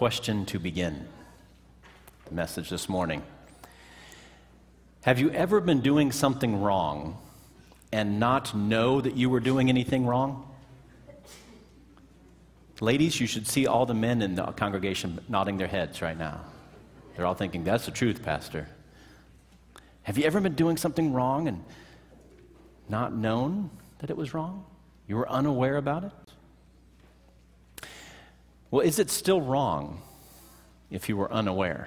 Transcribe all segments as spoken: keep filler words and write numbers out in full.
Question to begin the message this morning. Have you ever been doing something wrong and not know that you were doing anything wrong? Ladies, you should see all the men in the congregation nodding their heads right now. They're all thinking, that's the truth, Pastor. Have you ever been doing something wrong and not known that it was wrong? You were unaware about it? Well, is it still wrong if you were unaware?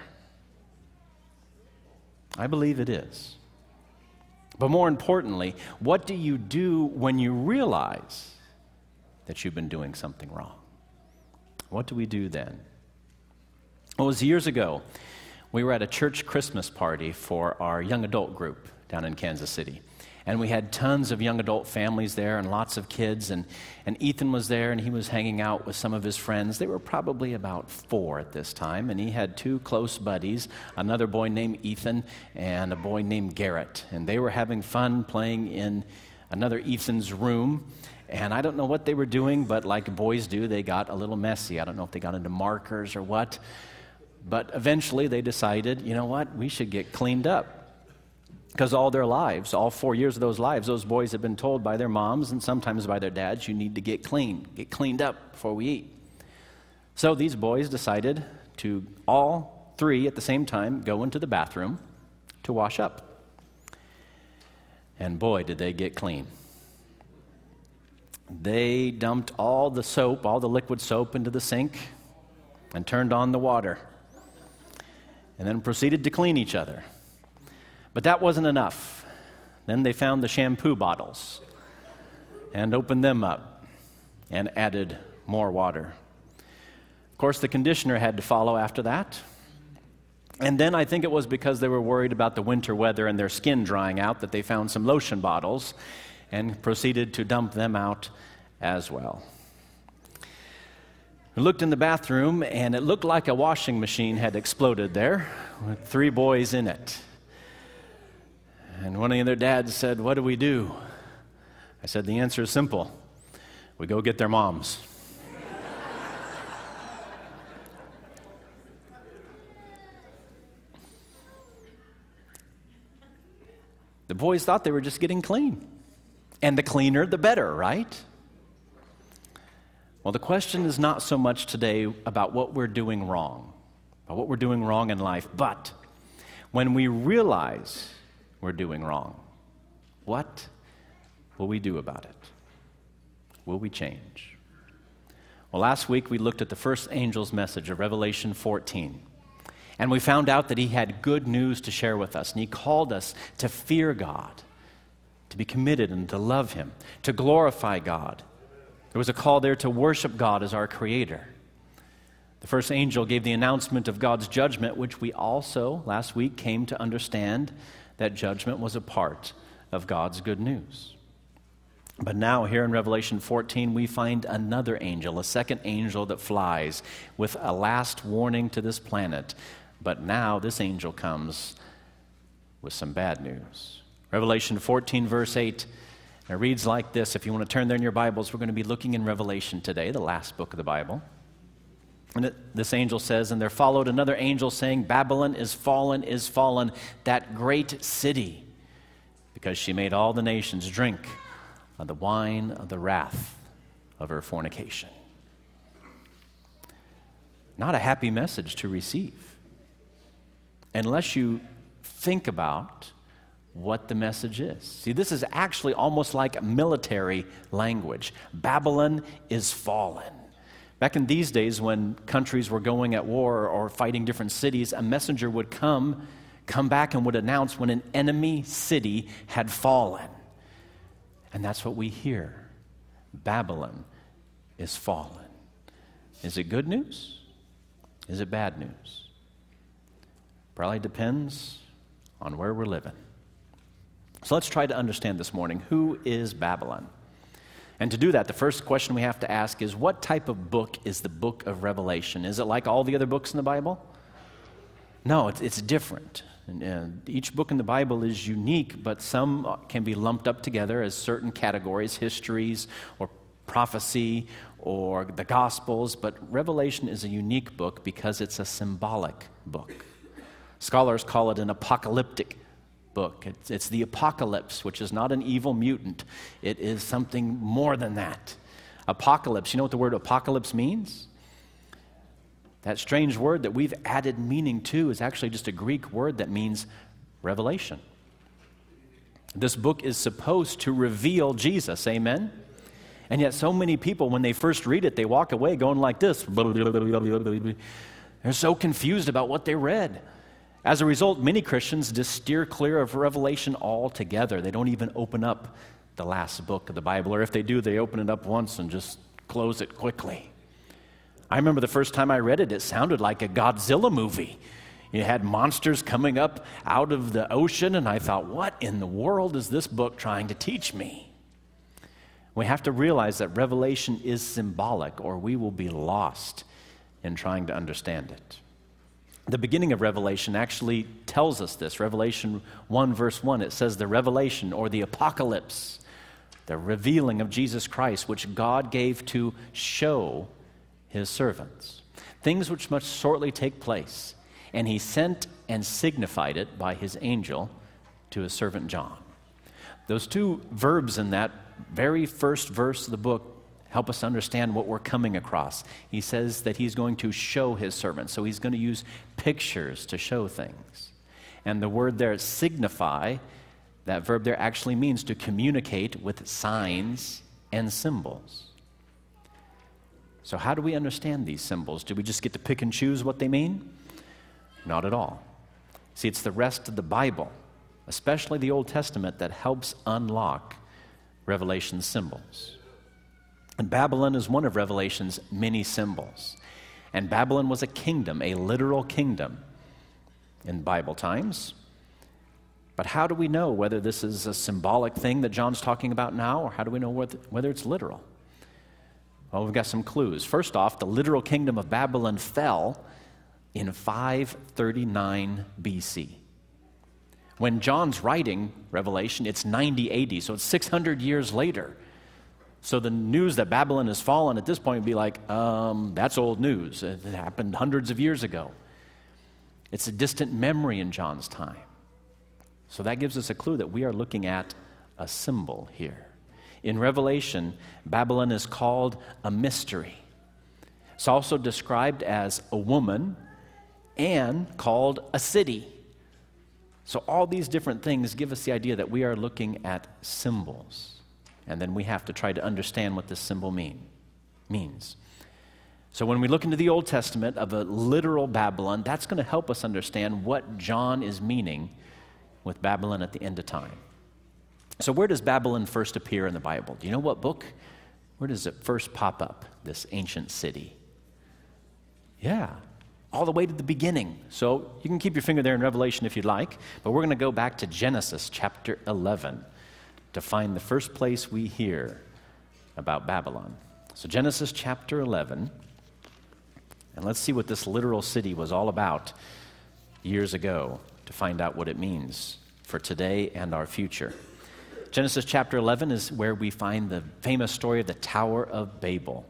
I believe it is. But more importantly, what do you do when you realize that you've been doing something wrong? What do we do then? Well, it was years ago. We were at a church Christmas party for our young adult group down in Kansas City. And we had tons of young adult families there and lots of kids. And, and Ethan was there, and he was hanging out with some of his friends. They were probably about four at this time. And he had two close buddies, another boy named Ethan and a boy named Garrett. And they were having fun playing in another Ethan's room. And I don't know what they were doing, but like boys do, they got a little messy. I don't know if they got into markers or what. But eventually they decided, you know what, we should get cleaned up. Because all their lives, all four years of those lives, those boys have been told by their moms and sometimes by their dads, you need to get clean, get cleaned up before we eat. So these boys decided to all three at the same time go into the bathroom to wash up. And boy, did they get clean. They dumped all the soap, all the liquid soap into the sink and turned on the water. And then proceeded to clean each other. But that wasn't enough. Then they found the shampoo bottles and opened them up and added more water. Of course, the conditioner had to follow after that. And then I think it was because they were worried about the winter weather and their skin drying out that they found some lotion bottles and proceeded to dump them out as well. We looked in the bathroom, and it looked like a washing machine had exploded there with three boys in it. And one of their dads said, what do we do? I said, the answer is simple. We go get their moms. The boys thought they were just getting clean. And the cleaner, the better, right? Well, the question is not so much today about what we're doing wrong, about what we're doing wrong in life, but when we realize we're doing wrong, what will we do about it? Will we change? Well, last week we looked at the first angel's message of Revelation fourteen, and we found out that he had good news to share with us, and he called us to fear God, to be committed and to love him, to glorify God. There was a call there to worship God as our Creator. The first angel gave the announcement of God's judgment, which we also last week came to understand that judgment was a part of God's good news. But now here in Revelation fourteen, we find another angel, a second angel that flies with a last warning to this planet. But now this angel comes with some bad news. Revelation fourteen, verse eight, it reads like this. If you want to turn there in your Bibles, we're going to be looking in Revelation today, the last book of the Bible. And it, this angel says, and there followed another angel saying, Babylon is fallen, is fallen, that great city, because she made all the nations drink of the wine of the wrath of her fornication. Not a happy message to receive, unless you think about what the message is. See, this is actually almost like military language. Babylon is fallen. Back in these days when countries were going at war or fighting different cities, a messenger would come, come back and would announce when an enemy city had fallen. And that's what we hear. Babylon is fallen. Is it good news? Is it bad news? Probably depends on where we're living. So let's try to understand this morning, who is Babylon? And to do that, the first question we have to ask is, what type of book is the book of Revelation? Is it like all the other books in the Bible? No, it's, it's different. And, uh, each book in the Bible is unique, but some can be lumped up together as certain categories, histories, or prophecy or the Gospels, but Revelation is a unique book because it's a symbolic book. Scholars call it an apocalyptic book. It's, it's the apocalypse, which is not an evil mutant. It is something more than that. Apocalypse, you know what the word apocalypse means? That strange word that we've added meaning to is actually just a Greek word that means revelation. This book is supposed to reveal Jesus, amen? And yet so many people, when they first read it, they walk away going like this. They're so confused about what they read. As a result, many Christians just steer clear of Revelation altogether. They don't even open up the last book of the Bible, or if they do, they open it up once and just close it quickly. I remember the first time I read it, it sounded like a Godzilla movie. You had monsters coming up out of the ocean, and I thought, what in the world is this book trying to teach me? We have to realize that Revelation is symbolic, or we will be lost in trying to understand it. The beginning of Revelation actually tells us this. Revelation one, verse one, it says the revelation or the apocalypse, the revealing of Jesus Christ, which God gave to show his servants. Things which must shortly take place. And he sent and signified it by his angel to his servant John. Those two verbs in that very first verse of the book help us understand what we're coming across. He says that he's going to show his servants. So he's going to use pictures to show things. And the word there, signify, that verb there actually means to communicate with signs and symbols. So how do we understand these symbols? Do we just get to pick and choose what they mean? Not at all. See, it's the rest of the Bible, especially the Old Testament, that helps unlock Revelation's symbols. And Babylon is one of Revelation's many symbols. And Babylon was a kingdom, a literal kingdom in Bible times. But how do we know whether this is a symbolic thing that John's talking about now, or how do we know whether, whether it's literal? Well, we've got some clues. First off, the literal kingdom of Babylon fell in five thirty-nine B C. When John's writing Revelation, it's ninety A D, so it's six hundred years later. So the news that Babylon has fallen at this point would be like, um, that's old news. It happened hundreds of years ago. It's a distant memory in John's time. So that gives us a clue that we are looking at a symbol here. In Revelation, Babylon is called a mystery. It's also described as a woman and called a city. So all these different things give us the idea that we are looking at symbols. And then we have to try to understand what this symbol mean, means. So when we look into the Old Testament of a literal Babylon, that's going to help us understand what John is meaning with Babylon at the end of time. So where does Babylon first appear in the Bible? Do you know what book? Where does it first pop up, this ancient city? Yeah, all the way to the beginning. So you can keep your finger there in Revelation if you'd like, but we're going to go back to Genesis chapter eleven to find the first place we hear about Babylon. So Genesis chapter eleven, and let's see what this literal city was all about years ago to find out what it means for today and our future. Genesis chapter eleven is where we find the famous story of the Tower of Babel.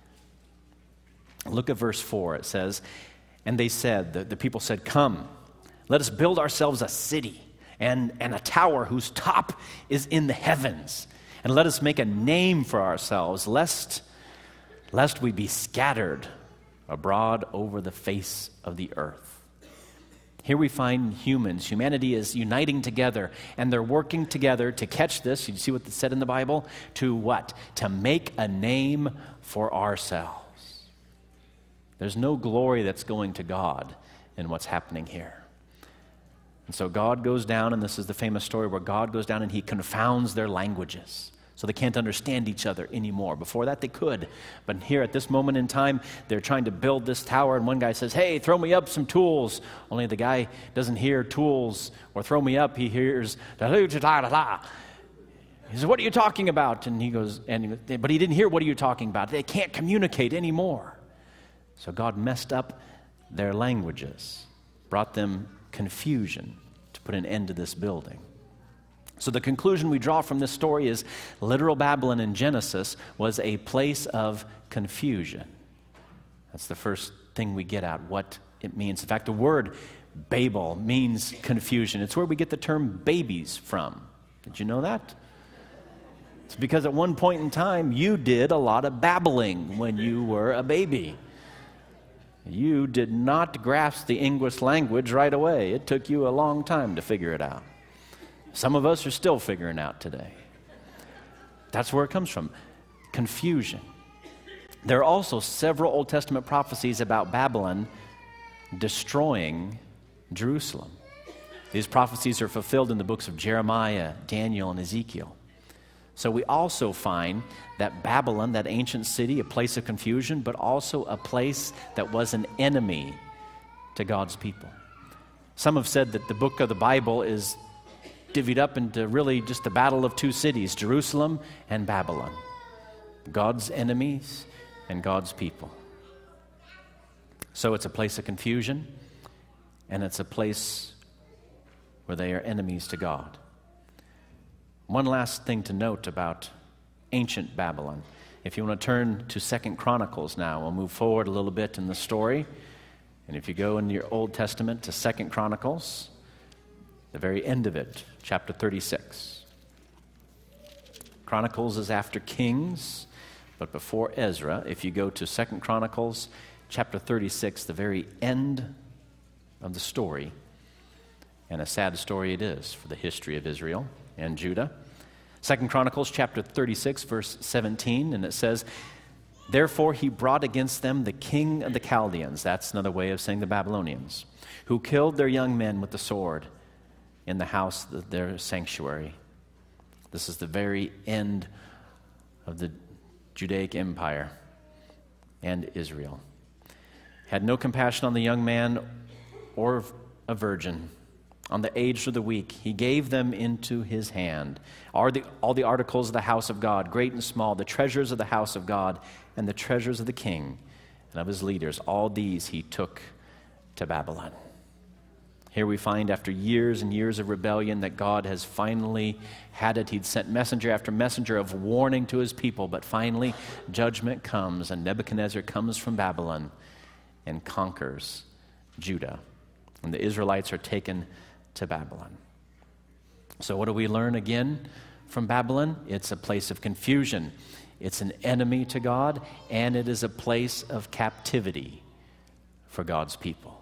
Look at verse four. It says, and they said, the, the people said, come, let us build ourselves a city and, and a tower whose top is in the heavens. And let us make a name for ourselves, lest, lest we be scattered abroad over the face of the earth. Here we find humans. Humanity is uniting together, and they're working together to catch this. You see what it said in the Bible? To what? To make a name for ourselves. There's no glory that's going to God in what's happening here. And so God goes down, and this is the famous story where God goes down and he confounds their languages. So they can't understand each other anymore. Before that they could. But here at this moment in time, they're trying to build this tower, and one guy says, hey, throw me up some tools. Only the guy doesn't hear tools or throw me up. He hears, he says, what are you talking about? And he goes, and but he didn't hear what are you talking about. They can't communicate anymore. So God messed up their languages, brought them confusion to put an end to this building. So the conclusion we draw from this story is literal Babylon in Genesis was a place of confusion. That's the first thing we get at, what it means. In fact, the word Babel means confusion. It's where we get the term babies from. Did you know that? It's because at one point in time, you did a lot of babbling when you were a baby. You did not grasp the English language right away. It took you a long time to figure it out. Some of us are still figuring out today. That's where it comes from, confusion. There are also several Old Testament prophecies about Babylon destroying Jerusalem. These prophecies are fulfilled in the books of Jeremiah, Daniel, and Ezekiel. So we also find that Babylon, that ancient city, a place of confusion, but also a place that was an enemy to God's people. Some have said that the book of the Bible is divvied up into really just the battle of two cities, Jerusalem and Babylon. God's enemies and God's people. So it's a place of confusion, and it's a place where they are enemies to God. One last thing to note about ancient Babylon. If you want to turn to Second Chronicles now, we'll move forward a little bit in the story. And if you go in your Old Testament to Second Chronicles, the very end of it, chapter thirty-six. Chronicles is after Kings, but before Ezra. If you go to Second Chronicles, chapter thirty-six, the very end of the story, and a sad story it is for the history of Israel and Judah. Second Chronicles chapter thirty-six, verse seventeen, and it says, "Therefore he brought against them the king of the Chaldeans," that's another way of saying the Babylonians, "who killed their young men with the sword in the house of their sanctuary." This is the very end of the Judaic Empire and Israel. "Had no compassion on the young man or a virgin, on the aged or the weak. He gave them into his hand. All the, all the articles of the house of God, great and small, the treasures of the house of God, and the treasures of the king and of his leaders, all these he took to Babylon." Here we find after years and years of rebellion that God has finally had it. He'd sent messenger after messenger of warning to his people, but finally judgment comes, and Nebuchadnezzar comes from Babylon and conquers Judah. And the Israelites are taken to Babylon. So what do we learn again from Babylon? It's a place of confusion. It's an enemy to God, and it is a place of captivity for God's people.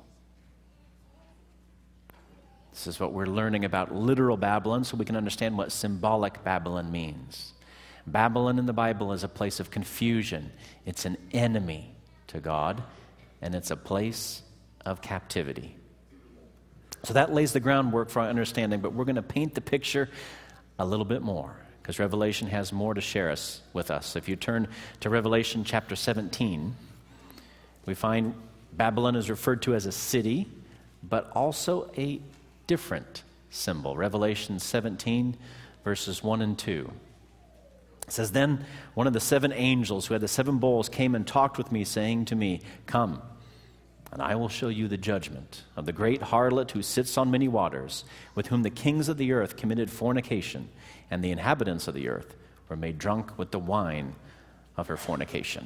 This is what we're learning about literal Babylon so we can understand what symbolic Babylon means. Babylon in the Bible is a place of confusion. It's an enemy to God, and it's a place of captivity. So that lays the groundwork for our understanding, but we're going to paint the picture a little bit more because Revelation has more to share us with us. If you turn to Revelation chapter seventeen, we find Babylon is referred to as a city, but also a different symbol. Revelation seventeen, verses one and two. It says, "Then one of the seven angels who had the seven bowls came and talked with me, saying to me, 'Come, and I will show you the judgment of the great harlot who sits on many waters, with whom the kings of the earth committed fornication, and the inhabitants of the earth were made drunk with the wine of her fornication.'"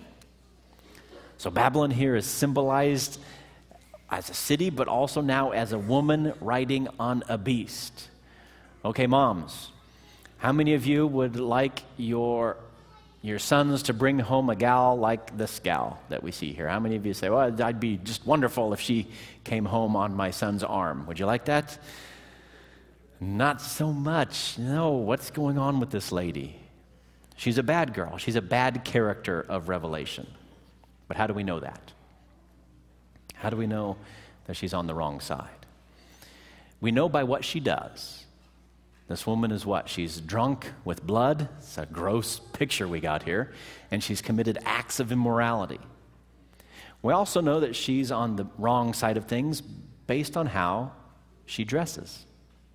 So Babylon here is symbolized as a city, but also now as a woman riding on a beast. Okay, moms, how many of you would like your your sons to bring home a gal like this gal that we see here? How many of you say, "Well, I'd be just wonderful if she came home on my son's arm"? Would you like that? Not so much. No, what's going on with this lady? She's a bad girl. She's a bad character of Revelation. But how do we know that? How do we know that she's on the wrong side? We know by what she does. This woman is what? She's drunk with blood. It's a gross picture we got here. And she's committed acts of immorality. We also know that she's on the wrong side of things based on how she dresses.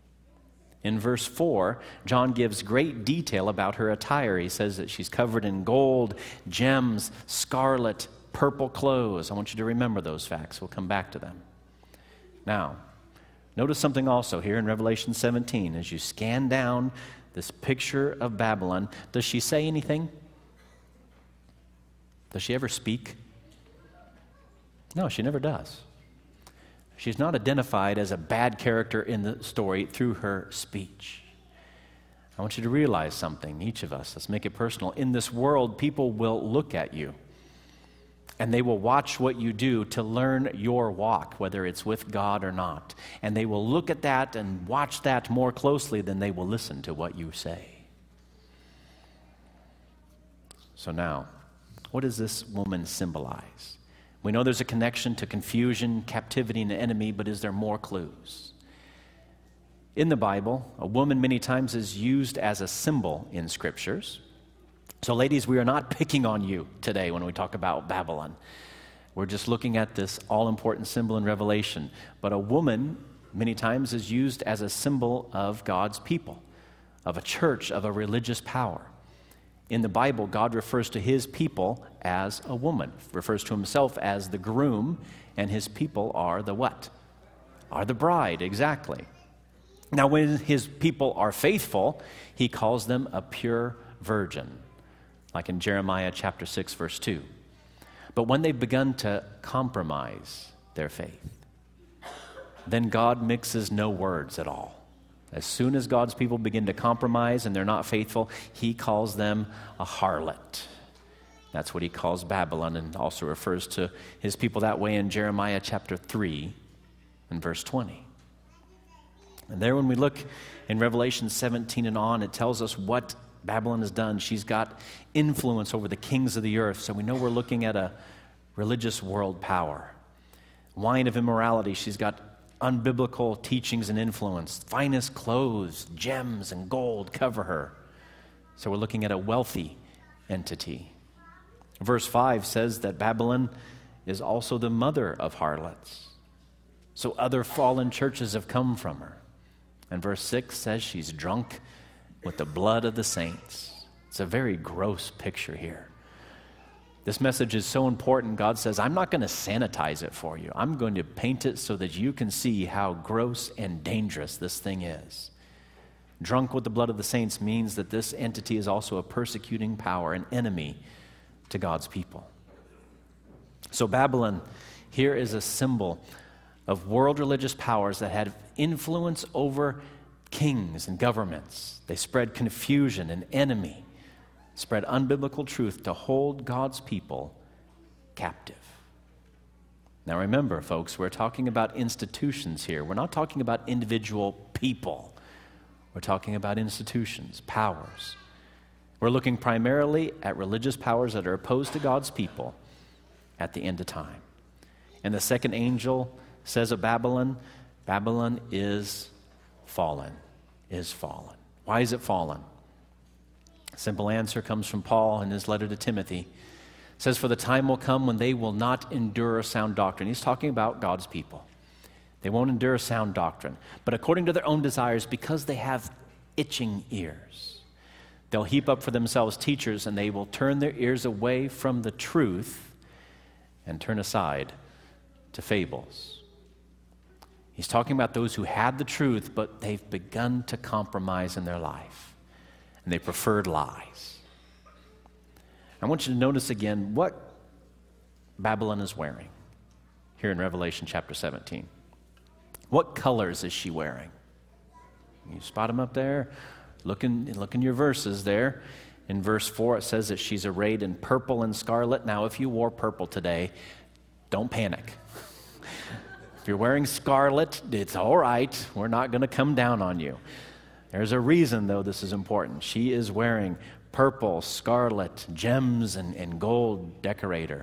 In verse four, John gives great detail about her attire. He says that she's covered in gold, gems, scarlet, purple clothes. I want you to remember those facts. We'll come back to them. Now, Notice something also here in Revelation seventeen. As you scan down this picture of Babylon, does she say anything? Does she ever speak? No, she never does. She's not identified as a bad character in the story through her speech. I want you to realize something, each of us. Let's make it personal. In this world, people will look at you, and they will watch what you do to learn your walk, whether it's with God or not. And they will look at that and watch that more closely than they will listen to what you say. So now, what does this woman symbolize? We know there's a connection to confusion, captivity, and the enemy, but is there more clues? In the Bible, a woman many times is used as a symbol in scriptures. So ladies, we are not picking on you today when we talk about Babylon. We're just looking at this all-important symbol in Revelation. But a woman many times is used as a symbol of God's people, of a church, of a religious power. In the Bible, God refers to his people as a woman, refers to himself as the groom, and his people are the what? Are the bride, exactly. Now, when his people are faithful, he calls them a pure virgin, like in Jeremiah chapter six, verse two. But when they've begun to compromise their faith, then God mixes no words at all. As soon as God's people begin to compromise and they're not faithful, he calls them a harlot. That's what he calls Babylon, and also refers to his people that way in Jeremiah chapter three and verse twenty. And there when we look in Revelation seventeen and on, it tells us what Babylon has done. She's got influence over the kings of the earth, so we know we're looking at a religious world power. Wine of immorality, she's got unbiblical teachings and influence. Finest clothes, gems, and gold cover her. So we're looking at a wealthy entity. Verse five says that Babylon is also the mother of harlots. So other fallen churches have come from her. And verse six says she's drunk with the blood of the saints. It's a very gross picture here. This message is so important. God says, I'm not going to sanitize it for you. I'm going to paint it so that you can see how gross and dangerous this thing is. Drunk with the blood of the saints means that this entity is also a persecuting power, an enemy to God's people. So Babylon here is a symbol of world religious powers that had influence over kings and governments. They spread confusion and enemy, spread unbiblical truth to hold God's people captive. Now remember, folks, we're talking about institutions here. We're not talking about individual people. We're talking about institutions, powers. We're looking primarily at religious powers that are opposed to God's people at the end of time. And the second angel says of Babylon, Babylon is fallen, is fallen. Why is it fallen? Simple answer comes from Paul in his letter to Timothy. It says, for the time will come when they will not endure sound doctrine. He's talking about God's people. They won't endure sound doctrine, but according to their own desires, because they have itching ears. They'll heap up for themselves teachers, and they will turn their ears away from the truth and turn aside to fables. He's talking about those who had the truth, but they've begun to compromise in their life, and they preferred lies. I want you to notice again what Babylon is wearing here in Revelation chapter seventeen. What colors is she wearing? You spot them up there? Look in, look in your verses there. In verse four, it says that she's arrayed in purple and scarlet. Now, if you wore purple today, don't panic. If you're wearing scarlet, it's all right. We're not going to come down on you. There's a reason, though, this is important. She is wearing purple, scarlet, gems, and, and gold decorator.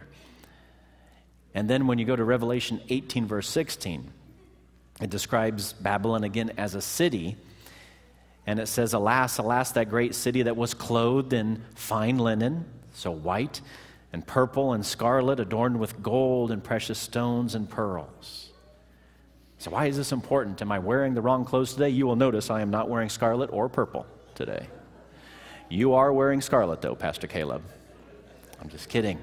And then when you go to Revelation eighteen, verse sixteen, it describes Babylon again as a city. And it says, alas, alas, that great city that was clothed in fine linen, so white, and purple and scarlet, adorned with gold and precious stones and pearls. So why is this important? Am I wearing the wrong clothes today? You will notice I am not wearing scarlet or purple today. You are wearing scarlet, though, Pastor Caleb. I'm just kidding.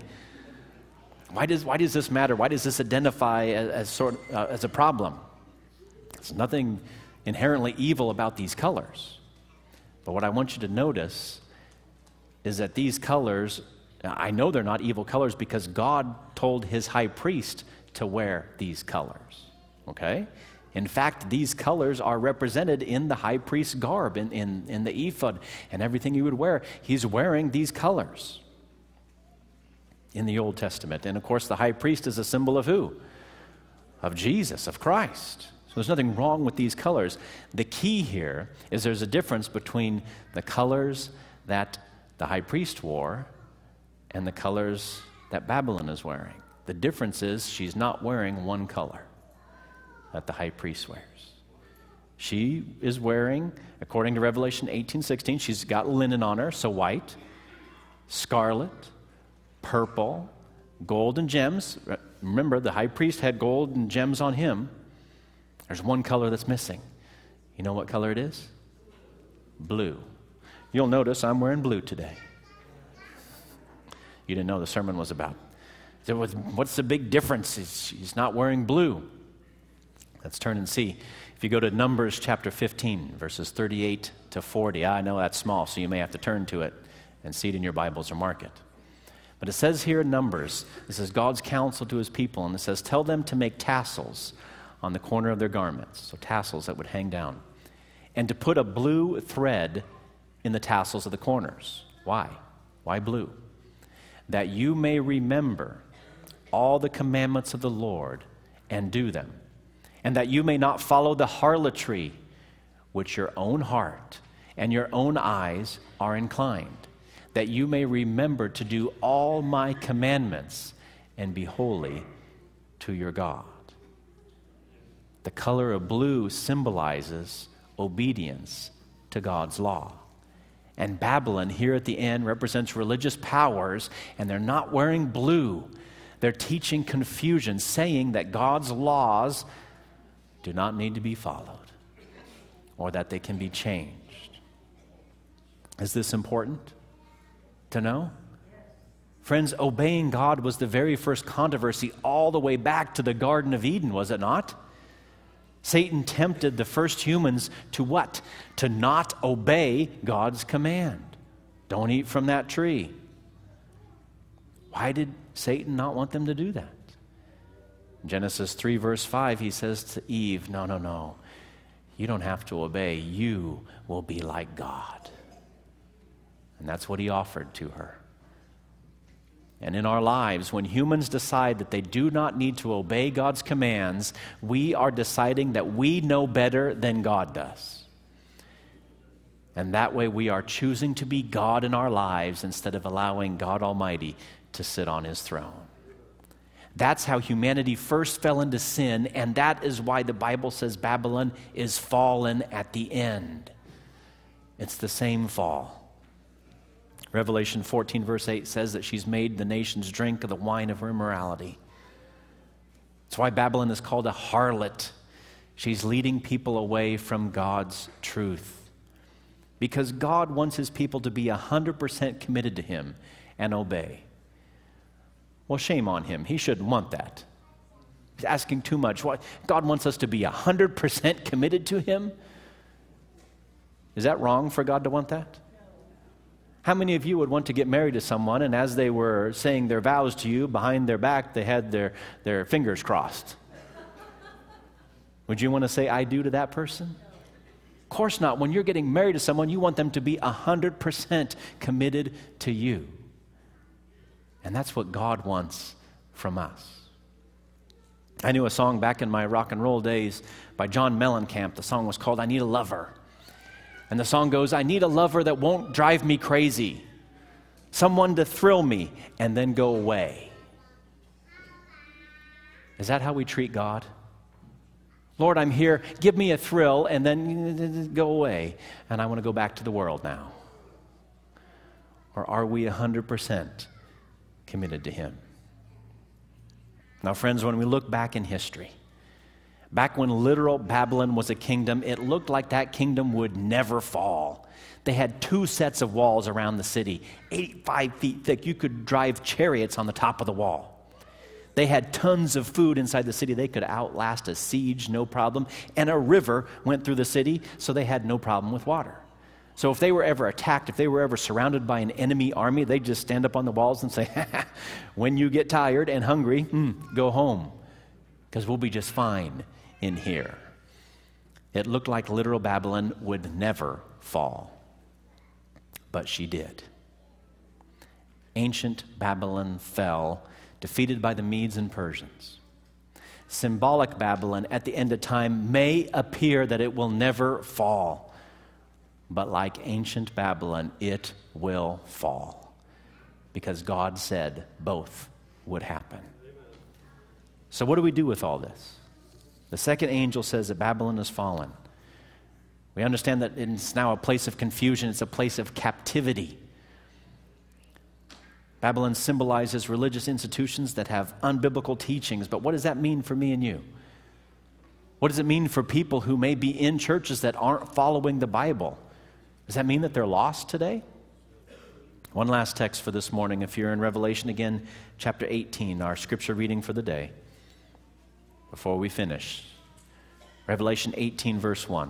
Why does, why does this matter? Why does this identify as, as, sort, uh, as a problem? There's nothing inherently evil about these colors. But what I want you to notice is that these colors, I know they're not evil colors because God told his high priest to wear these colors, okay? In fact, these colors are represented in the high priest's garb, in, in, in the ephod and everything he would wear. He's wearing these colors in the Old Testament. And of course, the high priest is a symbol of who? Of Jesus, of Christ. So there's nothing wrong with these colors. The key here is there's a difference between the colors that the high priest wore and the colors that Babylon is wearing. The difference is she's not wearing one color that the high priest wears. She is wearing, according to Revelation eighteen sixteen, she's got linen on her, so white, scarlet, purple, gold and gems. Remember, the high priest had gold and gems on him. There's one color that's missing. You know what color it is? Blue. You'll notice I'm wearing blue today. You didn't know the sermon was about. There was, what's the big difference? He's not wearing blue. Let's turn and see. If you go to Numbers chapter fifteen, verses thirty-eight to forty. I know that's small, so you may have to turn to it and see it in your Bibles or mark it. But it says here in Numbers, this is God's counsel to his people, and it says, tell them to make tassels on the corner of their garments, so tassels that would hang down, and to put a blue thread in the tassels of the corners. Why? Why blue? That you may remember all the commandments of the Lord and do them, and that you may not follow the harlotry which your own heart and your own eyes are inclined, that you may remember to do all my commandments and be holy to your God. The color of blue symbolizes obedience to God's law. And Babylon here at the end represents religious powers, and they're not wearing blue. They're teaching confusion, saying that God's laws do not need to be followed or that they can be changed. Is this important to know? Friends, obeying God was the very first controversy all the way back to the Garden of Eden, was it not? Satan tempted the first humans to what? To not obey God's command. Don't eat from that tree. Why did Satan not want them to do that? In Genesis three, verse five, he says to Eve, no, no, no. You don't have to obey. You will be like God. And that's what he offered to her. And in our lives, when humans decide that they do not need to obey God's commands, we are deciding that we know better than God does. And that way we are choosing to be God in our lives instead of allowing God Almighty to sit on his throne. That's how humanity first fell into sin, and that is why the Bible says Babylon is fallen at the end. It's the same fall. Revelation fourteen, verse eight says that she's made the nations drink of the wine of her immorality. That's why Babylon is called a harlot. She's leading people away from God's truth. Because God wants his people to be one hundred percent committed to him and obey. Well, shame on him. He shouldn't want that. He's asking too much. God wants us to be one hundred percent committed to him? Is that wrong for God to want that? How many of you would want to get married to someone, and as they were saying their vows to you, behind their back, they had their, their fingers crossed? Would you want to say, I do to that person? Of course not. When you're getting married to someone, you want them to be one hundred percent committed to you. And that's what God wants from us. I knew a song back in my rock and roll days by John Mellencamp. The song was called, I Need a Lover. And the song goes, I need a lover that won't drive me crazy. Someone to thrill me and then go away. Is that how we treat God? Lord, I'm here. Give me a thrill and then go away. And I want to go back to the world now. Or are we one hundred percent committed to him? Now, friends, when we look back in history, back when literal Babylon was a kingdom, it looked like that kingdom would never fall. They had two sets of walls around the city, eighty-five feet thick. You could drive chariots on the top of the wall. They had tons of food inside the city. They could outlast a siege, no problem. And a river went through the city, so they had no problem with water. So if they were ever attacked, if they were ever surrounded by an enemy army, they'd just stand up on the walls and say, when you get tired and hungry, mm, go home, because we'll be just fine in here. It looked like literal Babylon would never fall, but she did. Ancient Babylon fell, defeated by the Medes and Persians. Symbolic Babylon at the end of time may appear that it will never fall, but like ancient Babylon, it will fall, because God said both would happen. So what do we do with all this? The second angel says that Babylon has fallen. We understand that it's now a place of confusion. It's a place of captivity. Babylon symbolizes religious institutions that have unbiblical teachings. But what does that mean for me and you? What does it mean for people who may be in churches that aren't following the Bible? Does that mean that they're lost today? One last text for this morning. If you're in Revelation again, chapter eighteen, our scripture reading for the day, before we finish. Revelation eighteen, verse one.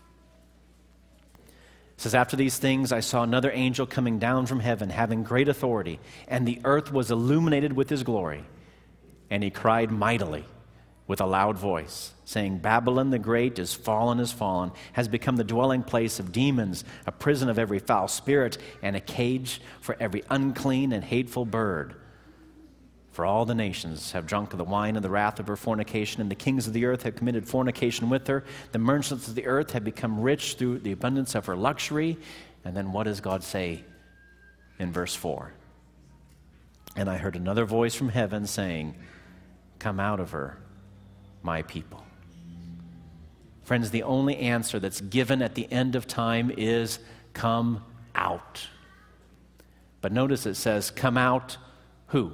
It says, after these things I saw another angel coming down from heaven, having great authority, and the earth was illuminated with his glory. And he cried mightily with a loud voice, saying, Babylon the great is fallen, is fallen, has become the dwelling place of demons, a prison of every foul spirit, and a cage for every unclean and hateful bird. For all the nations have drunk of the wine of the wrath of her fornication, and the kings of the earth have committed fornication with her. The merchants of the earth have become rich through the abundance of her luxury. And then what does God say in verse four? And I heard another voice from heaven saying, come out of her, my people. Friends, the only answer that's given at the end of time is come out. But notice it says, come out who?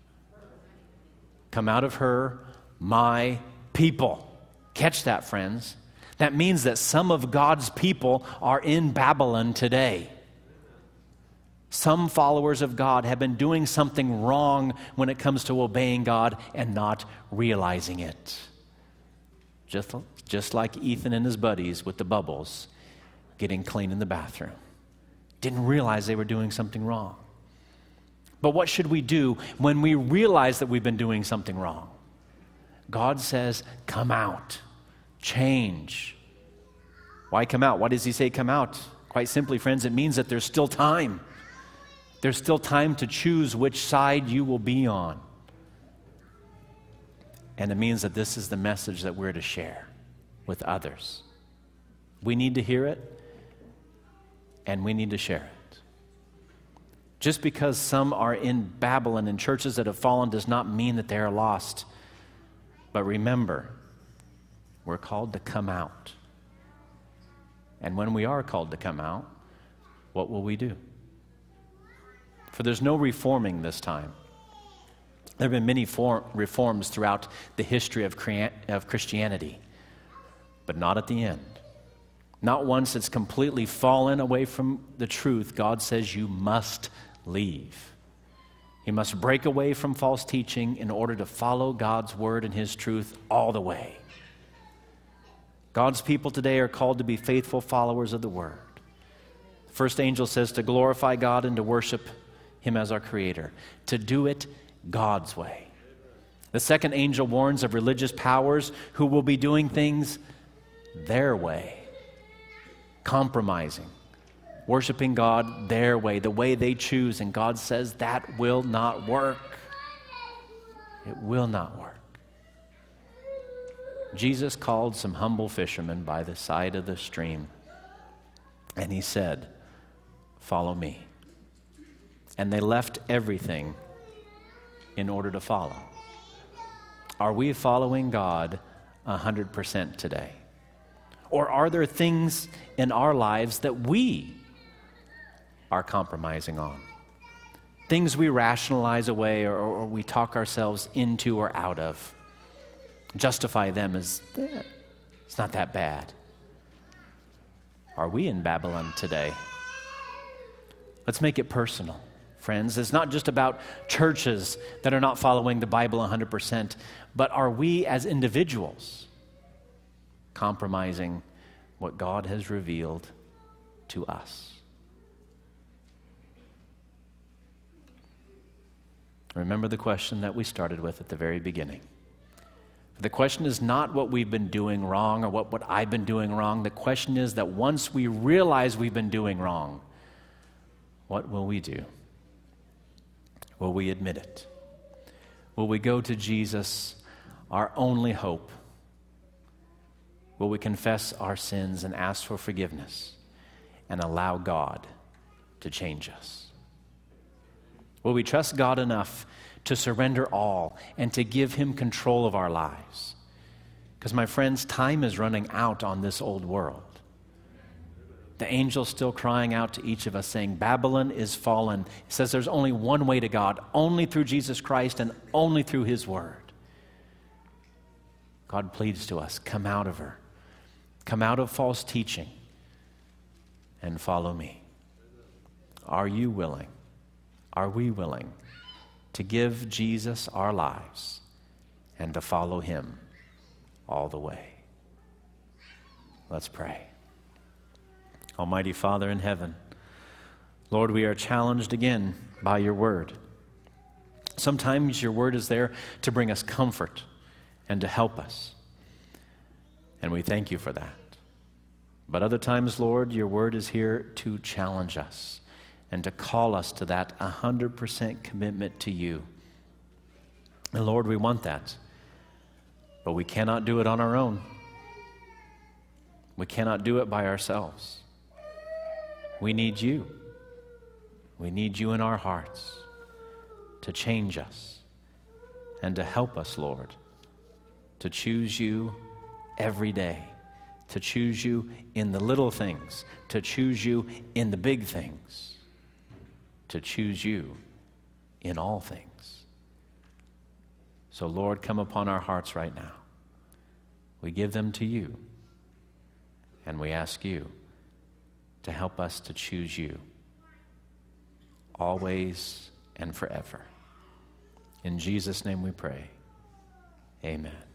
Come out of her, my people. Catch that, friends. That means that some of God's people are in Babylon today. Some followers of God have been doing something wrong when it comes to obeying God and not realizing it. Just, just like Ethan and his buddies with the bubbles getting clean in the bathroom. Didn't realize they were doing something wrong. But what should we do when we realize that we've been doing something wrong? God says, come out, change. Why come out? Why does he say come out? Quite simply, friends, it means that there's still time. There's still time to choose which side you will be on. And it means that this is the message that we're to share with others. We need to hear it, and we need to share it. Just because some are in Babylon and churches that have fallen does not mean that they are lost. But remember, we're called to come out. And when we are called to come out, what will we do? For there's no reforming this time. There have been many for- reforms throughout the history of, cre- of Christianity, but not at the end. Not once it's completely fallen away from the truth, God says you must leave. You must break away from false teaching in order to follow God's word and his truth all the way. God's people today are called to be faithful followers of the word. The first angel says to glorify God and to worship him as our creator, to do it God's way. The second angel warns of religious powers who will be doing things their way, compromising, worshiping God their way, the way they choose, and God says that will not work. It will not work. Jesus called some humble fishermen by the side of the stream, and he said, follow me. And they left everything in order to follow. Are we following God one hundred percent today? Or are there things in our lives that we are compromising on? Things we rationalize away or, or we talk ourselves into or out of. Justify them as, eh, it's not that bad. Are we in Babylon today? Let's make it personal. friends. It's not just about churches that are not following the Bible one hundred percent, but are we as individuals compromising what God has revealed to us? Remember the question that we started with at the very beginning. The question is not what we've been doing wrong or what, what I've been doing wrong. The question is that once we realize we've been doing wrong, what will we do? Will we admit it? Will we go to Jesus, our only hope? Will we confess our sins and ask for forgiveness and allow God to change us? Will we trust God enough to surrender all and to give Him control of our lives? Because, my friends, time is running out on this old world. The angel's still crying out to each of us saying, Babylon is fallen. It says there's only one way to God, only through Jesus Christ and only through His Word. God pleads to us, come out of her. Come out of false teaching and follow me. Are you willing? Are we willing to give Jesus our lives and to follow Him all the way? Let's pray. Almighty Father in heaven, Lord, we are challenged again by your word. Sometimes your word is there to bring us comfort and to help us, and we thank you for that. But other times, Lord, your word is here to challenge us and to call us to that one hundred percent commitment to you. And Lord, we want that, but we cannot do it on our own. We cannot do it by ourselves. We need you. We need you in our hearts to change us and to help us, Lord, to choose you every day, to choose you in the little things, to choose you in the big things, to choose you in all things. So, Lord, come upon our hearts right now. We give them to you, and we ask you to help us to choose you always and forever. In Jesus' name we pray. Amen.